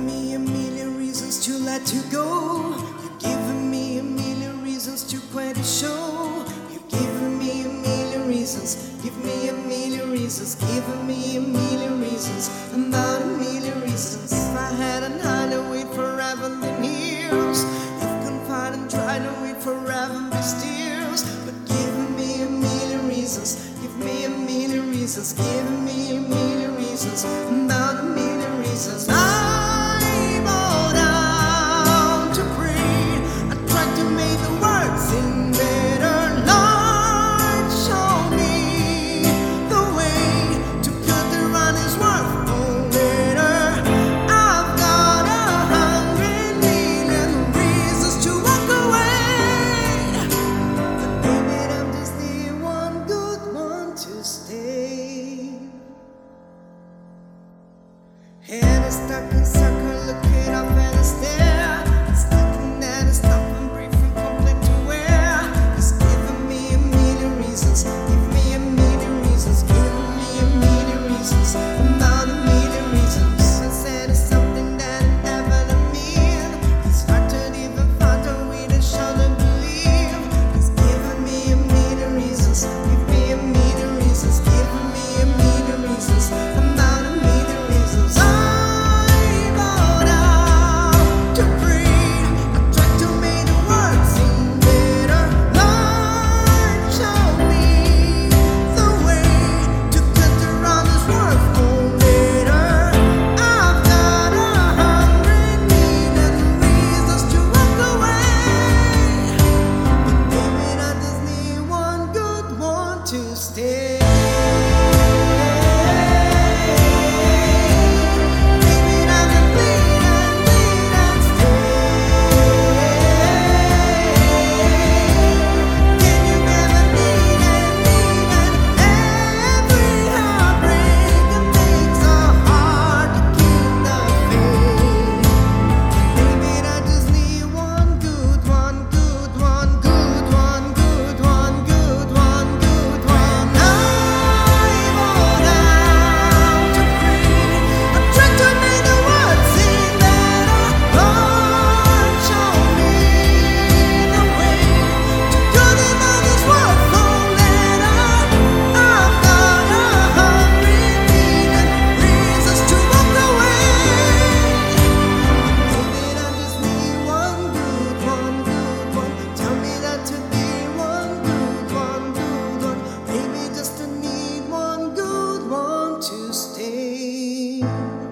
given me a million reasons to let you go. You've given me a million reasons to quit the show. You've given me a million reasons. Give me a million reasons. Given me a million reasons. About a million reasons. If I hadn't had to wait forever, then years. You've confided and tried to wait forever, be steers. But give me a million reasons. Give me a million reasons. Give me a million reasons. About a million reasons. I bow down to pray. I tried to make the words seem better. Lord, show me the way to cut around His word. Oh, later I've got 100 million reasons to walk away. But baby, I'm just the one good one to stay. Head is stuck in circle, looking up at the stair. It's looking at a stop and breathe from complete to where. Just giving me a million reasons. Give me a million reasons. Give me a million reasons. About a million reasons. I said it's something that I never mean. It's hard to even find a way to show to believe. It's giving me a million reasons. Give me a million reasons. Give me a million reasons. About a million reasons. To stay. Baby, I'm a bleed and stay. Can you never need and every heartbreak it makes so hard to keep the faith. Baby, I just need one good one, good one, good one, good one, good one, good one. To stay.